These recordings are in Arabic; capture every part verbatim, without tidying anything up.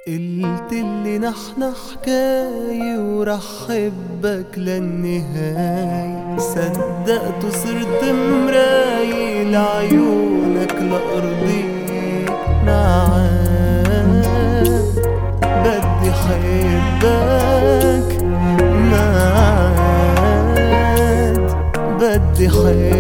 قلتلي نحن حكاية وراح حبك للنهاية، صدقت وصرت مراية لعيونك لأرضيك معاك. بدي حبك معاك، بدي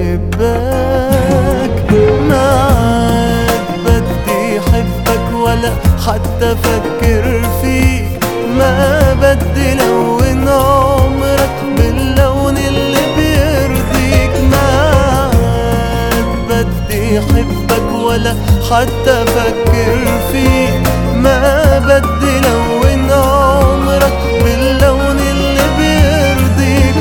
حبك معاك، بدي حبك ولا حتى فكر فيك. ما بدي لون عمرك باللون اللي بيرضيك. معاك بدي حبك ولا حتى فكر فيك. ما بدي لون عمرك باللون اللي بيرضيك.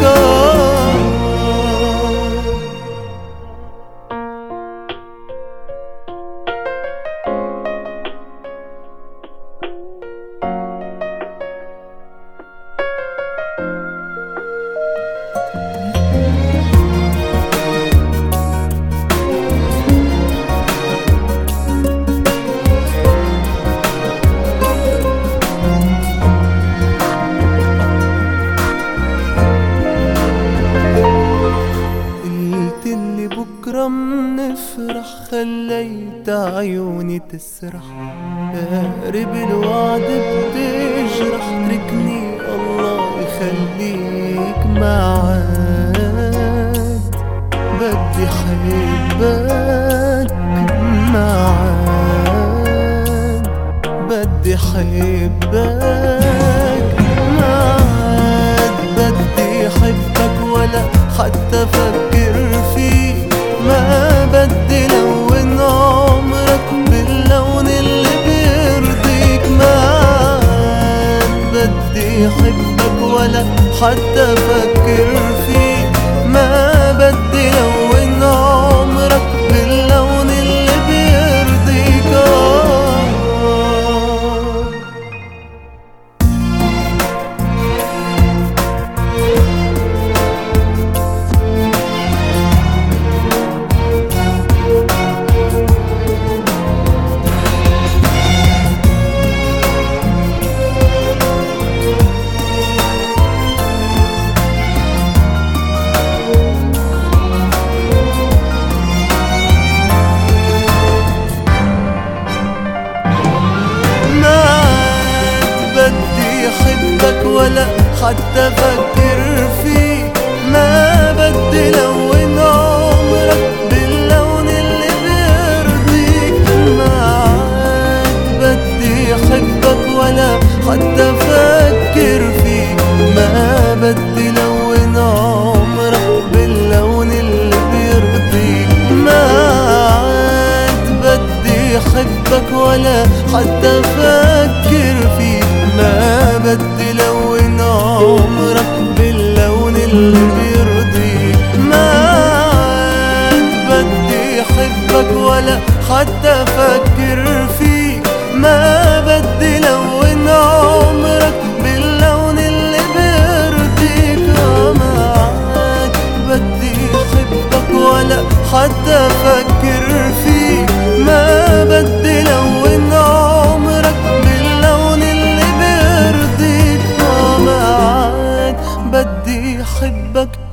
بكرة منفرح خليت عيوني تسرح. قارب الوعد بتجرح، اتركني الله يخليك معاك. بدي حبك معاك، بدي حبك معاك، بدي حبك ولا حتى فكر فيك. ما بدي لون عمرك باللون اللي بيرضيك. معاك بدي حبك ولا حتى فكر فيك. ما بدي لون عمرك باللون اللي بيرضيك. ولا حتى فكر فيك. ما بدي لون عمرك باللون اللي بيرضيك. معاك بدي حبك ولا حتى فكر فيك. ما بدي لون عمرك باللون اللي بيرضيك. معاك بدي حبك ولا حتى فكر فيك. ما بدي لون عمرك باللون اللي بيرضيك. معاك بدي حبك ولا حتى فكر فيك. ما بدي لون عمرك باللون اللي بيرضيك. معاك بدي حبك ولا حتى فكر فيك. ما بدي لون عمرك باللون اللي بيرضيك. معاك بدي حبك